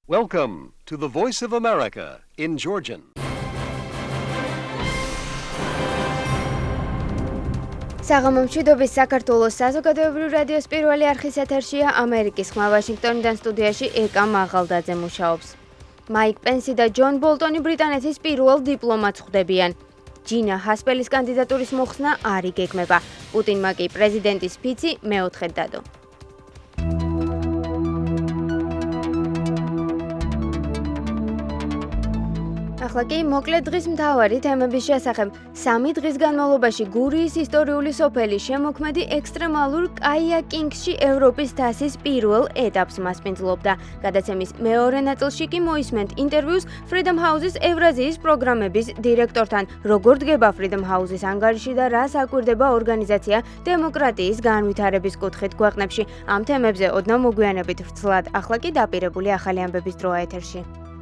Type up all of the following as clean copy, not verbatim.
Welcome to the Voice of America in Georgian. საღამომშვიდობის საქართველოს საზოგადოებრივი რადიოს პირველი არხის ეთერშია ამერიკის ხმა ვაშინგტონიდან სტუდიაში ეკა მაღალდაძე მუშაობს. მაიკ პენსი და ჯონ ბოლტონი ბრიტანეთის პირველ დიპლომატს ხვდებიან. ჯინა ჰასპელის კანდიდატურის მოხსნა არ იგეგმება. პუტინმა კი პრეზიდენტის ფიცი მეოთხედ დადო. ახლა კი მოკლედ დღის მთავარი თემების შესახებ. 3 დღის განმავლობაში გურიის ისტორიული სოფელი შემოქმედი ექსტრემალურ კაიაკინგში ევროპის თასის პირველ ეტაპს მასპინძლობდა. გადაცემის მეორე ნაწილში კი მოისმენთ ინტერვიუს Freedom House-ის ევრაზიის პროგრამების დირექტორთან. როგორ დგება Freedom House-ის ანგარიში და რას აკვირდება ორგანიზაცია დემოკრატიის განვითარების კუთხით ქვეყნებში. ამ თემებზე ოდნავ მოგვიანებით ვრცლად. ახლა კი დაპირებული ახალი ამბების დროა ეთერში.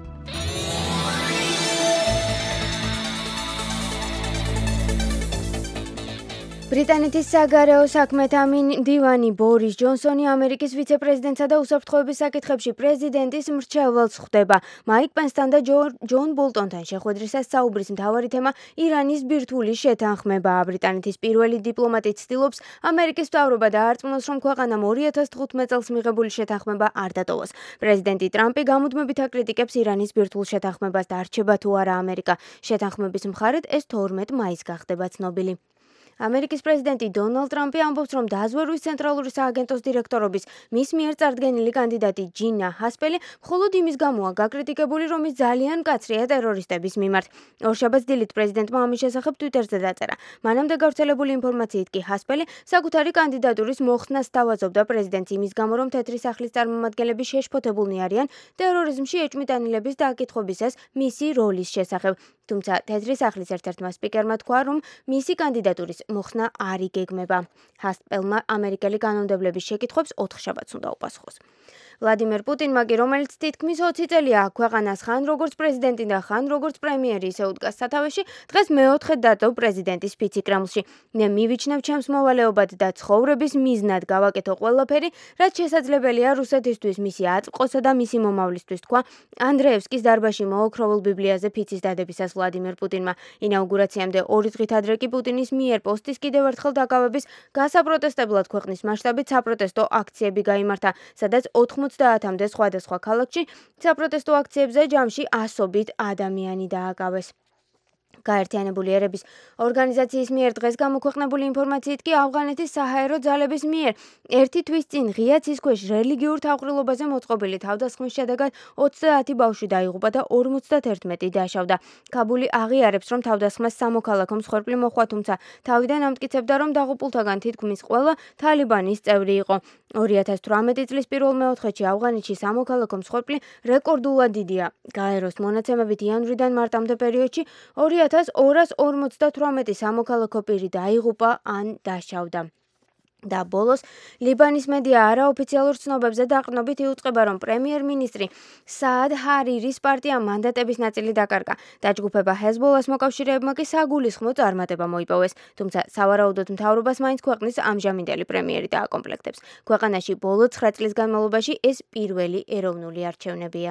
ბრიტანეთის საგარეო საქმეთა მდივანი ბორის ჯონსონი ამერიკის ვიცე-პრეზიდენტსა და უსაფრთხოების საკითხებში პრეზიდენტის მრჩეველს ხვდება. მაიკ პენსთან და ჯონ ბოლტონთან შეხვედრისას საუბრის მთავარი თემა ირანის ბირთვული შეთანხმებაა. ბრიტანეთის პირველი დიპლომატი ცდილობს ამერიკის მთავრობა დაარწმუნოს, რომ ქვეყანამ 2015 წელს მიღებული შეთანხმება არ დატოვოს. პრეზიდენტი ტრამპი გამუდმებით აკრიტიკებს ირანის ბირთვულ შეთანხმებას და არჩება თუ არა ამერიკა შეთანხმების მხარედ, ეს 12 მაისს გახდება ცნობილი. ამერიკის პრეზიდენტი დონალდ ტრამპი ამბობს, რომ დაზვერვის ცენტრალური სააგენტოს დირექტორობის მის მიერ წარდგენილი კანდიდატი ჯინა ჰასპელი მხოლოდ იმის გამოა გაკრიტიკებული, რომ ის ძალიან მკაცრია ტერორისტების მიმართ. ორშაბათს დილით პრეზიდენტმა ამის შესახებ ტვიტერზე დაწერა. მანამდე გავრცელებული ინფორმაციით კი ჰასპელი საკუთარი კანდიდატურის მოხსნას სთავაზობდა პრეზიდენტს იმის გამო, რომ თეთრი სახლის წარმომადგენლები შეშფოთებულნი არიან ტერორიზმში ეჭვმიტანილების დაკითხვისას მისი როლის შესახებ. თუმცა თეთრი სახლის ერთ-ერთმა სპიკერმა თქვა, რომ მისი კანდიდატურის მოხსნა არ იგეგმება. ჰასპელმა ამერიკელი კანონმდებლების შეკითხვებს 4 შაბათს უნდა უპასუხოს. ვლადიმერ პუტინმა კი, რომელიც თითქმის 20 წელია ქვეყანას ხან როგორც პრეზიდენტი და ხან როგორც პრემიერი ისე უდგას სათავეში, დღეს მეოთხედ დადო პრეზიდენტის ფიცი კრემლში. მე მივიჩნევ ჩემს მოვალეობად და ცხოვრების მიზნად გავაკეთო ყველაფერი, რაც შესაძლებელია რუსეთისთვის, მისი აწმყოსა და მისი მომავლისთვის, თქვა ანდრეევსკის დარბაზში მოოქროვილ ბიბლიაზე ფიცის დადებისას ვლადიმერ პუტინმა. ინაუგურაციამდე 2 დღით ადრე კი პუტინის მიერ პოსტის კიდევ ერთხელ დაკავების გასაპროტესტებლად ქვეყნის მასშტაბით საპროტესტო აქციები გაიმართა, სადაც 90-მდე სხვადასხვა ქალაქში საპროტესტო აქციებზე ჯამში 100-ობით ადამიანი დააკავეს. გაერთიანებული ერების ორგანიზაციის მიერ დღეს გამოქვეყნებული ინფორმაციით კი ავღანეთის საჰაერო ძალების მიერ ერთი თვის წინ ღია ცის ქვეშ რელიგიურ თავყრილობაზე მოწყობილი თავდასხმის შედეგად 30 ბავშვი დაიღუპა და 51 დაშავდა. ქაბული აღიარებს, რომ თავდასხმას სამოქალაქო მსხვერპლი მოჰყვა, თუმცა თავიდან ამტკიცებდა, რომ დაღუპულთაგან თითქმის ყველა თალიბანის წევრი იყო. 2018 წლის პირველ მეოთხედში ავღანეთში სამოქალაქო მსხვერპლი რეკორდულად დიდია. გაეროს მონაცემებით იანვრიდან მარტამდე პერიოდში 2248 სამოქალაქო პირი დაიღუპა ან დაშავდა. და ბოლოს ლიბანის მედია არაოფიციალურ ცნობებზე დაყრდნობით იუწყება, რომ პრემიერ-მინისტრი საად ჰარირის პარტიამ მანდატების ნაწილი დაკარგა. დაჯგუფება ჰეზბოლას მოკავშირეებმა კი საგულისხმო წარმატება მოიპოვეს, თუმცა სავარაუდოდ მთავრობას მაინც ქვეყნის ამჟამინდელი პრემიერი დააკომპლექტებს. ქვეყანაში ბოლო 9 წლის განმავლობაში ეს პირველი ეროვნული არჩევნებია.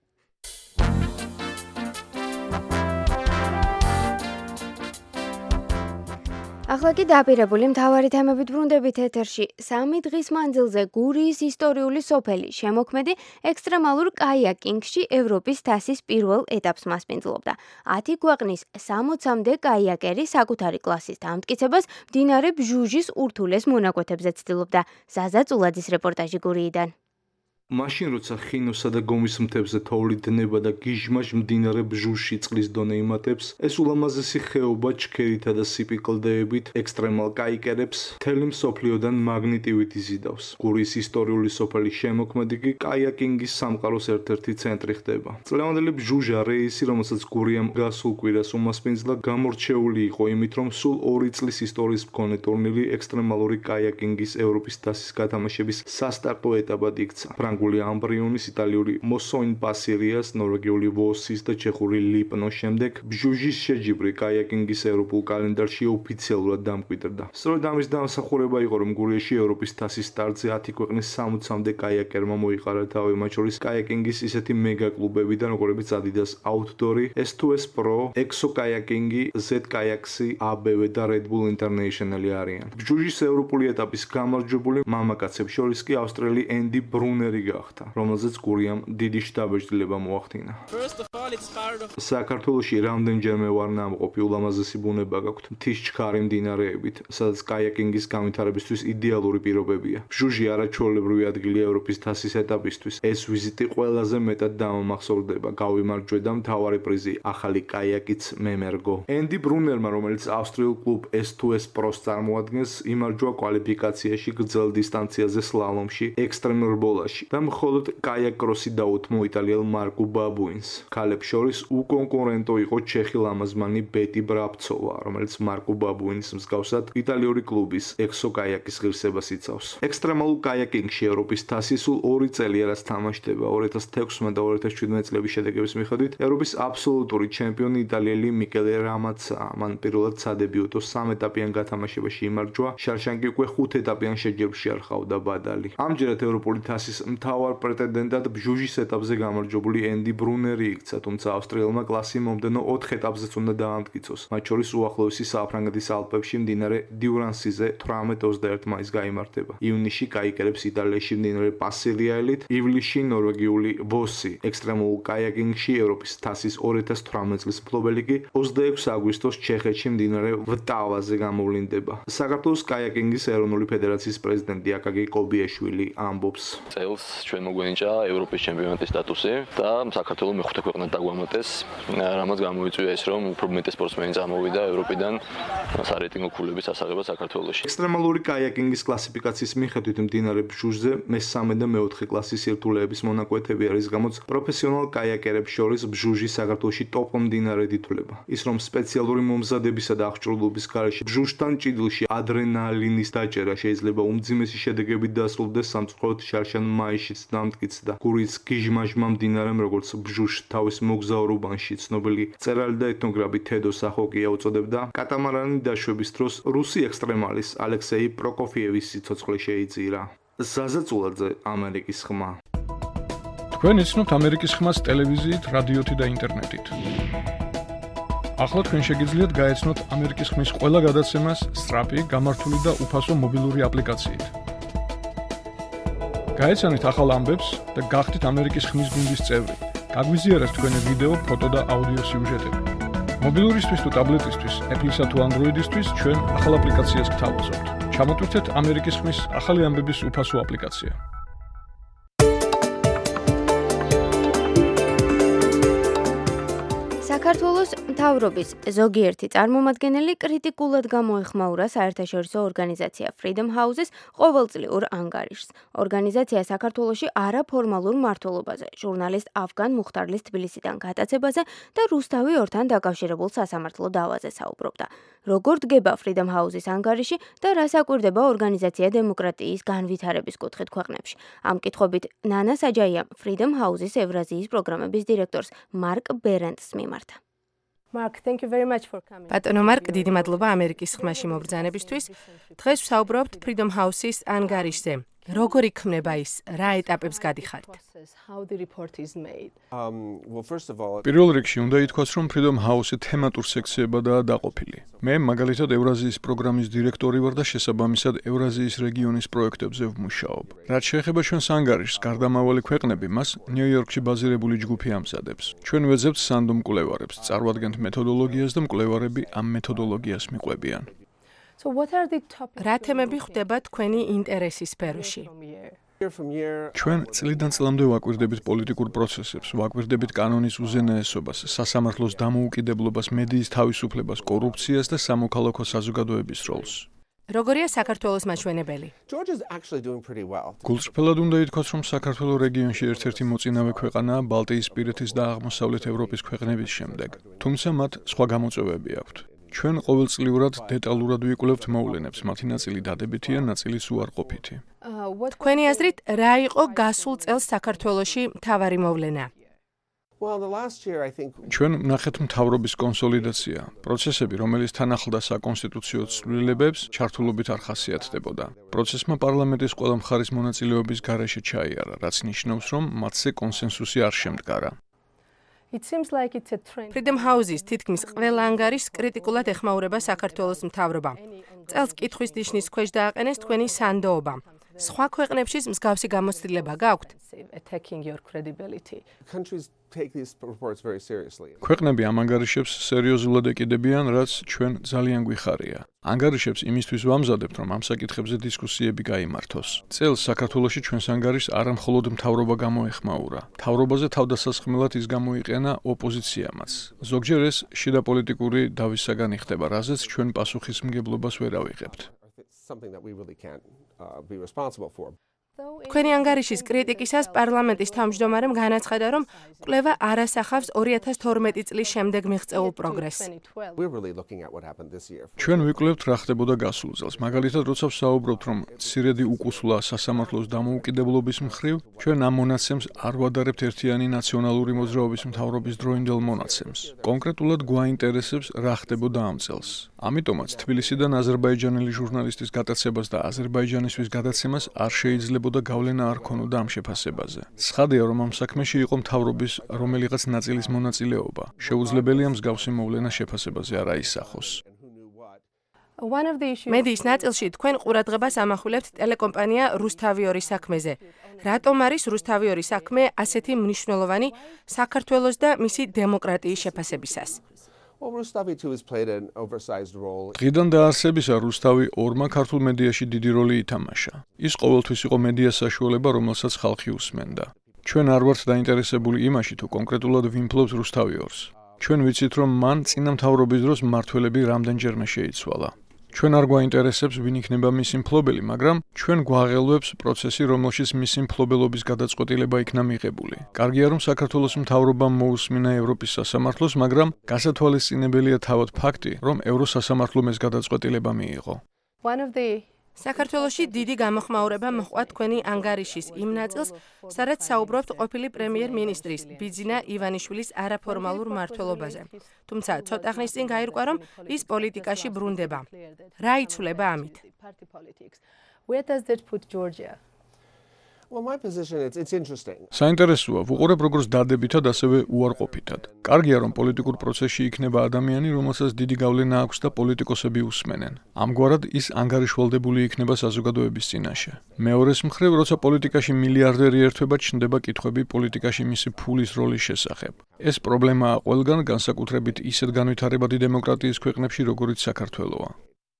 ახლა კი დაპირებული მთავარი თემებით ბრუნდებით ეთერში. 3 დღის მანძილზე გურიის ისტორიული სოფელი შემოქმედი ექსტრემალურ კაიაკინგში ევროპის თასის პირველ ეტაპს მასპინძლობდა. 10 ქვეყნის 60-მდე კაიაკერი საკუთარი კლასის დამტკიცებას მდინარე ბჟუჟის ურთულეს მონაკვეთებზე ცდილობდა. ზაზა წულაძის რეპორტაჟი გურიიდან. მაშინ როცა ხინოსა და გომის მთებზე თოვლი დნება და გიჟმაჟ მდინარე ბჟუში წყლის დონე იმატებს, ეს ულამაზესი ხეობა ჩქერითა და სიპიკლდეებით ექსტრემალ კაიკერებს მთელი მსოფლიოდან მაგნიტივით იზიდავს. გურიის ისტორიული სოფელი შემოქმედი კი კაიაკინგის სამყაროს ერთ-ერთი ცენტრი ხდება. წლევანდელი ბჟუჟა რეისი, რომელსაც გურიამ გასულ კვირას უმასპინძლა, გამორჩეული იყო იმით, რომ სულ 2 წლის ისტორიის მქონე ტურნირი ექსტრემალური კაიაკინგის ევროპის თასის გათამაშების სასტარტო ეტაპად იქცა. ფრანგული ამბრიონის, იტალიური მოსოინ პასირიას, ნორვეგიული ვოსის და ჩეხური ლიპნოს შემდეგ ბჟუჟის შეჯიბრი კაიაკინგის ევროპულ კალენდარში ოფიციალურად დამკვიდრდა. სწორედ ამის დამსახურება იყო, რომ გურიაში ევროპის თასის სტარტზე 10 ქვეყნის 60-მდე კაიაკერმა მოიყარა თავი, მათ შორის კაიაკინგის ისეთი მეგა კლუბებიდან, როგორებიც Adidas Outdoor, S2S Pro, Exo Kayaking, Z Kayaksi, ABV და Red Bull International არიან. ბჟუჟის ევროპული ეტაპის გამარჯვებული მამაკაცებს შორის კი ავსტრიელი ენდი ბრუნერი გახდა, რომელზეც გურიამ დიდი შთაბეჭდილება მოახდინა. საქართველოში რამდენჯერმე ვარ ნამყოფი, ულამაზესი ბუნება გაქვთ, მთის ჩქარი მდინარეებით, სადაც კაიაკინგის განვითარებისთვის იდეალური პირობებია. ბჟუჟი არაჩვეულებრივი ადგილია ევროპის თასის ეტაპისთვის. ეს ვიზიტი ყველაზე მეტად დამამახსოვრდება. გავიმარჯვე და მთავარი პრიზი ახალი კაიაკიც მემერგო. ენდი ბრუნერმა, რომელიც ავსტრიულ კლუბ S2S Pro-ს წარმოადგენს, იმარჯვა კვალიფიკაციაში გრძელ დისტანციაზე სლალომში, ექსტრემურ ბოლაში და მხოლოდ კაიაკ-კროსი დაუთმო იტალიელ მარკუ ბაბუინს. ქალებს შორის უკონკურენტო იყო ჩეხი ლამაზმანი ბეტი ბრაბცოვა, რომელიც მარკუ ბაბუინის მსგავსად იტალიური კლუბის ექსო კაიაკის ღირსებას იცავს. ექსტრემალურ კაიაკინგში ევროპის თასი სულ 2 წელია რაც თამაშდება. 2016 და 2017 წლების შედეგების მიხედვით ევროპის აბსოლუტური ჩემპიონი იტალიელი მიკელე რამაცაა. მან პირველად სადებიუტო 3 ეტაპიან გათამაშებაში იმარჯვა, შარშანკი უკვე 5 ეტაპიან შეჯიბრში არ ჰყავდა ბადალი. ამჯერად ევროპული თასის მთავარ პრეტენდენტად ბჟუჟის ეტაპზე გამარჯვებული ენდი ბრუნერი იქცა, თუმცა ავსტრიელმა კლასი მომდენო 4 ეტაპზეც უნდა დაამტკიცოს. მათ შორის უახლოესი საფრანგეთის ალპებში მდინარე დიურანსიზე 18-21 მაისს გაიმართება. ივნისში კაიკერებს იტალიაში მდინარე პასირიაელით, ივლისში ნორვეგიული ვოსი. ექსტრემულ კაიაკინგში ევროპის თასის 2018 წლის მფლობელი კი 26 აგვისტოს ჩეხეთში მდინარე ვტავაზე გამოვლინდება. საქართველოს კაიაკინგის ეროვნული ფედერაციის პრეზიდენტი აკაკი კობიაშვილი ამბობს. წელს ჩვენ მოგვენიჭა ევროპის ჩემპიონატის სტატუსი და საქართველოს მეხუთე ქვეყნად დაგვამატეს, რამაც გამოიწვია ის, რომ უფრო მეტი სპორტსმენი წამოვიდა ევროპიდან სარეიტინგო ქულების ასაღებად საქართველოში. ექსტრემალური კაიაკინგის კლასიფიკაციის მიხედვით მდინარე ბჟუჟზე მე-3 და მე-4 კლასის სირთულეების მონაკვეთები არის, გამოც პროფესიონალ კაიაკერებს შორის ბჟუჟი საქართველოში ტოპ მდინარედ ითვლება. ის რომ სპეციალური მომზადებისა და აღჭურვილობის გარეშე ბჟუჟთან ჭიდილში ადრენალინის დაჭერა შეიძლება უმძიმესი შედეგებით დასრულდეს, სამწუხაროდ შარშან მაისშიც დამტკიცდა. გურიის გიჟმაჟმა მდინარემ, როგორც ბჟუჟს თავის მოგზაურობანში ცნობილი მწერალი და ეთნოგრაფი თედო სახოკია უწოდებდა, კატამარანი დაშვების დროს რუსი ექსტრემალის ალექსეი პროკოფიევის სიცოცხლე შეიწირა. ზაზაწულაძე, ამერიკის ხმა. თქვენ იცნობთ ამერიკის ხმას ტელევიზიით, რადიოთი და ინტერნეტით. ახლა თქვენ შეგიძლიათ გაეცნოთ ამერიკის ხმის ყველა გადაცემას სწრაფი, გამართული და უფასო მობილური აპლიკაციით. გაეცანით ახალ ამბებს და გახდით ამერიკის ხმის გუნდის წევრი. გაგვიზიარეთ თქვენი ვიდეო, ფოტო და აუდიო სიუჟეტები. მობილურისთვის თუ ტაბლეტისთვის, Apple-ისა თუ Android-ისთვის ჩვენ ახალ აპლიკაციას გთავაზობთ. ჩამოტვირთეთ ამერიკის ხმის ახალი ამბების უფასო აპლიკაცია. საქართველოს მთავრობის ზოგიერთი წარმომადგენელი კრიტიკულად გამოეხმაურა საერთაშორისო ორგანიზაცია Freedom House-ის ყოველწლიურ ანგარიშს. ორგანიზაცია საქართველოში არაფორმალურ მმართველობაზე, ჟურნალისტ ავგან მუხტარლის თბილისიდან გატაცებაზე და რუსთავი ორთან დაკავშირებულ სასამართლო დავაზე საუბრობდა. როგორ დგება Freedom House-ის ანგარიში და რას აკვირდება ორგანიზაცია დემოკრატიის განვითარების კუთხით ქვეყნებში. ამ კითხვებით ნანა საჯაიამ Freedom House-ის ევრაზიის პროგრამების დირექტორს მარკ ბერენტს მიმართა. ბატონო მარკ, დიდი მადლობა ამერიკის ხმაში მობრძანებისთვის. დღეს ვსაუბრობთ Freedom House-ის ანგარიშზე. როგორ იქმნება ის, რა ეტაპებს გადიხართ? პირველ რიგში უნდა ითქვას, რომ Freedom House-ი თემატურ სექციებადაა დაყოფილი. მე მაგალითად ევრაზიის პროგრამის დირექტორი ვარ და შესაბამისად ევრაზიის რეგიონის პროექტებზე ვმუშაობ. რაც შეეხება ჩვენს ანგარიშს, გარდამავალი ქვეყნები მას ნიუ-იორკში ბაზირებული ჯგუფი ამზადებს. ჩვენ ვეძებთ სანდომ მკვლევარებს, წარვადგენთ მეთოდოლოგიას და მკვლევარები ამ მეთოდოლოგიას მიყვებიან. რა თემები ხვდება თქვენი ინტერესის სფეროში? ჩვენ წლიდან წლამდე ვაკვირდებით პოლიტიკურ პროცესებს, ვაკვირდებით კანონის უზენაესობას, სასამართლოს დამოუკიდებლობას, მედიის თავისუფლებას, კორუფციას და სამოქალაქო საზოგადოების როლს. როგორია საქართველოს მაჩვენებელი? გულწრფელად უნდა ითქვას, რომ საქართველოს რეგიონში ერთ-ერთი მოწინავე ქვეყანაა ბალტიისპირეთის და აღმოსავლეთ ევროპის ქვეყნების შემდეგ, თუმცა მათ სხვა გამოწვევები აქვთ. ჩვენ ყოველწლიურად დეტალურად ვიკვლევთ მოვლენებს, მათი ნაწილი დადებითია, ნაწილი უარყოფითი. თქვენი აზრით, რა იყო გასულ წელს საქართველოში მთავარი მოვლენა? ჩვენ ვნახეთ მთავრობის კონსოლიდაცია, პროცესები, რომელიც თან ახლდა საკონსტიტუციო ცვლილებებს, ჩართულობით არ ხასიათდებოდა. პროცესმა პარლამენტის ყველა მხარის მონაწილეობის გარეშე ჩაიარა, რაც ნიშნავს, რომ მათზე კონსენსუსი არ შემდგარა. Freedom House-ის თითქმის ყველა ანგარიშს კრიტიკულად ეხმაურება საქართველოს მთავრობა. წელს კითხვის ნიშნის ქვეშ დააყენეს თქვენი სანდოობა. სხვა ქვეყნებშიც მსგავსი გამოცდილება გაქვთ? ქვეყნები ამ ანგარიშებს სერიოზულად ეკიდებიან, რაც ჩვენ ძალიან გვიხარია. ანგარიშებს იმისთვის ვამზადებთ, რომ ამ საკითხებზე დისკუსიები გაიმართოს. წელს საქართველოში ჩვენს ანგარიშს არა მხოლოდ მთავრობა გამოეხმაურა. მთავრობაზე თავდასასხმელად ის გამოიყენა ოპოზიციამაც. ზოგჯერ ეს შიდა პოლიტიკური დავისაგანი ხდება, რაზეც ჩვენ პასუხისმგებლობას ვერ ავიღებთ. თქვენი ანგარიშის კრიტიკისას პარლამენტის თავმჯდომარემ განაცხადა, რომ კვლევა არ ასახავს 2012 წლის შემდეგ მიღწეულ პროგრესს. ჩვენ ვიკვლევთ რა ხდებოდა გასულ წელს. მაგალითად, როცა ვსაუბრობთ, რომ მცირედი უკუსვლა სასამართლოს დამოუკიდებლობის მხრივ, ჩვენ ამ მონაცემს არ ვადარებთ ერთიანი ნაციონალური მოძრაობის მთავრობის დროინდელ მონაცემს. კონკრეტულად გვაინტერესებს რა ხდებოდა ამ წელს. ამიტომაც თბილისიდან აზერბაიჯანელი ჟურნალისტის გატაცებას და აზერბაიჯანისთვის გადაცემას არ შეიძლებოდა გავლენა არ ქონოდა ამ შეფასებაზე. ცხადია, რომ ამ საქმეში იყო მთავრობის რომელიღაც ნაწილის მონაწილეობა. შეუძლებელია მსგავსი მოვლენა შეფასებაზე არ აისახოს. მედიის ნაწილში თქვენ ყურადღებას ამახვილებთ ტელეკომპანია რუსთავიორის საქმეზე. რატომ არის რუსთავიორის საქმე ასეთი მნიშვნელოვანი საქართველოს და მისი დემოკრატიის შეფასებისას? დღიდან დაარსებისა რუსთავი ორმა ქართულ მედიაში დიდი როლი ითამაშა. ის ყოველთვის იყო მედიას საშუალება, რომელსაც ხალხი უსმენდა. ჩვენ არ ვართ დაინტერესებული იმაში, თუ კონკრეტულად ვიმფლობთ რუსთავიორს. ჩვენ ვიცით, რომ მან წინა მთავრობის დროს მმართველები რამდენჯერმე შეიცვალა. ჩვენ არ გვაინტერესებს, ვინ იქნება მისი მფლობელი, მაგრამ ჩვენ გვაღელვებს პროცესი, რომელშიც მისი მფლობელობის გადაწყვეტილება იქნა მიღებული. კარგია, რომ საქართველოს მთავრობამ მოусმინა ევროპის სასამართლოს, მაგრამ გასათვალისწინებელია თავად ფაქტი, რომ ევროსასამართლომ ეს გადაწყვეტილება მიიღო. საქართველოში დიდი გამოხმაურება მოჰყვა თქვენი ანგარიშის იმ ნაწილს, სადაც საუბრობთ ყოფილი პრემიერ-მინისტრის ბიძინა ივანიშვილის არაფორმალურ მმართველობაზე. თუმცა ცოტა ხნის წინ გაირკვა, რომ ის პოლიტიკაში ბრუნდება. რა იცვლება ამით? საინტერესოა, ვუყურებ როგორც დადებითად, ასევე უარყოფითად. კარგია, რომ პოლიტიკურ პროცესში იქნება ადამიანი, რომელსაც დიდი გავლენა აქვს და პოლიტიკოსები უსმენენ. ამგვარად ის ანგარიშვალდებული იქნება საზოგადოების წინაშე. მეორეს მხრივ, როცა პოლიტიკაში მილიარდერი ერთვება, ჩნდება კითხვები პოლიტიკაში მისი ფულის როლის შესახებ. ეს პრობლემაა ყველგან, განსაკუთრებით ისეთ განვითარებადი დემოკრატიის ქვეყნებში, როგორიც საქართველოა.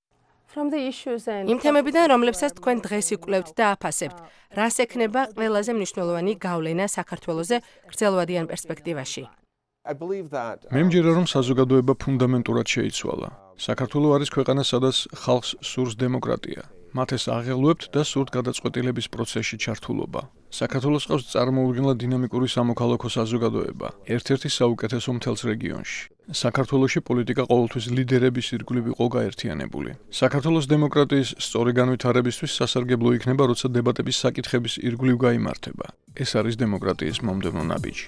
იმ თემებიდან, რომლებსაც თქვენ დღეს იკვლევთ და აფასებთ, რას ექნება ყველაზე მნიშვნელოვანი გავლენა საქართველოზე გრძელვადიან პერსპექტივაში? მე მჯერა, რომ საზოგადოება ფუნდამენტურად შეიცვალა. საქართველო არის ქვეყანა, სადაც ხალხს სურს დემოკრატია. მათ ეს აღელვებთ და სურთ გადაწყვეტილების პროცესში ჩართულობა. საქართველოს ყავს წარმოუდგენლად დინამიკური სამოქალაქო საზოგადოება, ერთ-ერთი საუკეთესო მთელს რეგიონში. საქართველოში პოლიტიკა ყოველთვის ლიდერების ირგვლივ იყო გაერთიანებული. საქართველოს დემოკრატიის სწორი განვითარებისთვის სასარგებლო იქნება, როცა დებატების საკითხების ირგვლივ გაიმართება. ეს არის დემოკრატიის მომდევნო ნაბიჯი.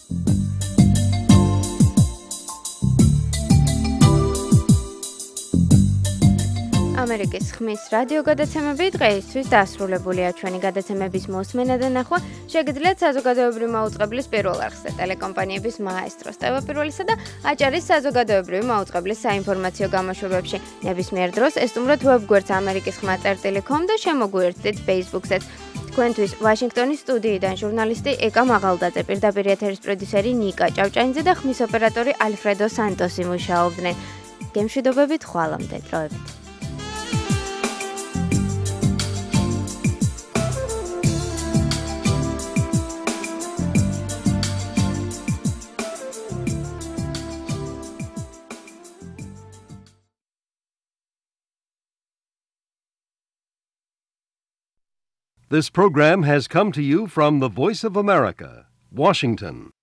ამერიკის ხმის რადიო გადაცემები დღეისთვის დასრულებულია. ჩვენი გადაცემების მოსმენა და ნახვა შეგიძლიათ საზოგადოებრივი მაუწყებლის პირველ არხზე, ტელეკომპანიების მაესტროს ტელეპირველისა და აჭარის საზოგადოებრივი მაუწყებლის საინფორმაციო გამოშვებებში. ნებისმიერ დროს ესტუმროთ ვებგვერდს amerikiskhma.com და შემოგვიერთდით Facebook-ზეც. თქვენთვის ვაშინგტონის სტუდიიდან ჟურნალისტი ეკა მაღალდაძე, პირდაპირ ეთერის პროდიუსერი ნიკა ჭავჭანიძე და ხმის ოპერატორი ალფრედო სანტოსი მუშაობდნენ. გემშვიდობებით, ხვალამდე, დროებით. This program has come to you from the Voice of America, Washington.